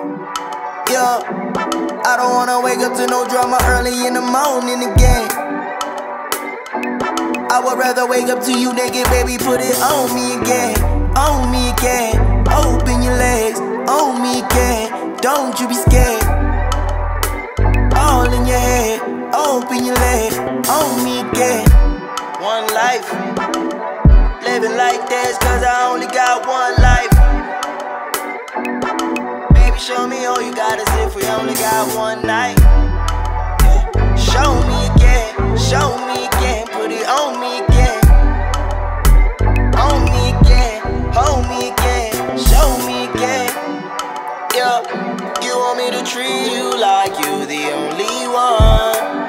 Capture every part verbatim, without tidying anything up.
Yeah, I don't wanna wake up to no drama early in the morning again. I would rather wake up to you naked, baby, put it on me again. On me again, open your legs, on me again. Don't you be scared. All in your head, open your legs, on me again. One life, living like this, cause I only got one life. Baby, show me all you got as if we only got one night. Yeah. Show me again, show me again, put it on me again. On me again, hold me again, show me again. Yeah, you want me to treat you like you the only one.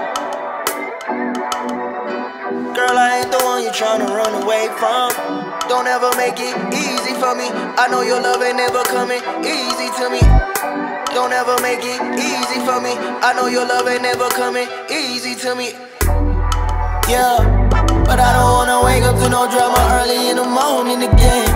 Girl, I ain't the one you tryna run away from. Don't ever make it easy for me. I know your love ain't never coming easy to me. Don't ever make it easy for me. I know your love ain't never coming easy to me. Yeah, but I don't wanna wake up to no drama early in the morning again.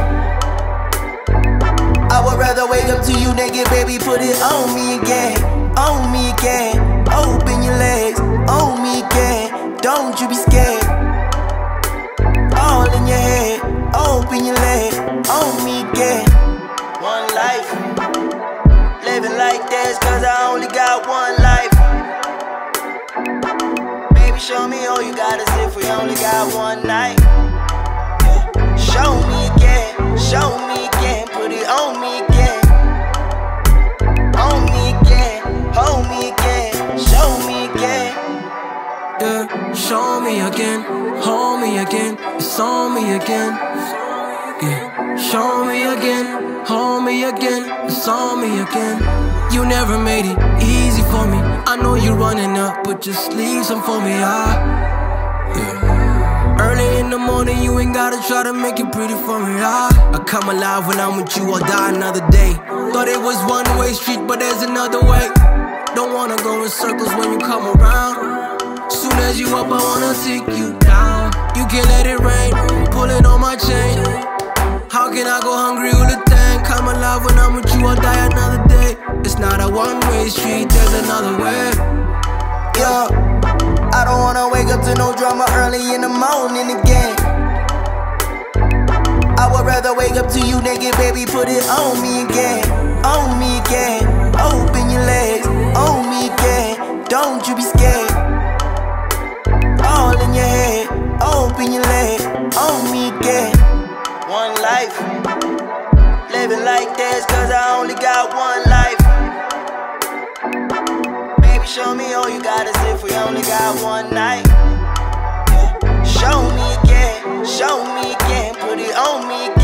I would rather wake up to you naked, baby, put it on me again. On me again, open your legs, on me again. Don't you be scared. All in your head, open your leg, on me again. One life, living like this, cause I only got one life. Baby, show me all you got as if we only got one night. Yeah. Show me again, show me again, put it on me again. On me again, hold me again, show me again. Yeah, show me again, hold me again, it's on me again. Yeah, show me again, hold me again, it's on me again. You never made it easy for me. I know you're running up, but just leave some for me, ah. Yeah. Early in the morning, you ain't gotta try to make it pretty for me, ah. I come alive when I'm with you, I'll die another day. Thought it was one-way street, but there's another way. Don't wanna go in circles when you come around. Soon as you up, I wanna take you down. You can't let it rain, pulling on my chain. How can I go hungry all the time? Come alive when I'm with you, I'll die another day. It's not a one-way street, there's another way. Yeah, I don't wanna wake up to no drama early in the morning again. I would rather wake up to you naked, baby, put it on me again. On me again, open your legs, on me again. Don't you be scared. All in your head, open your leg, on me again. One life, living like this, cause I only got one life. Baby, show me all you got as if we only got one night. Yeah. Show me again, show me again, put it on me again.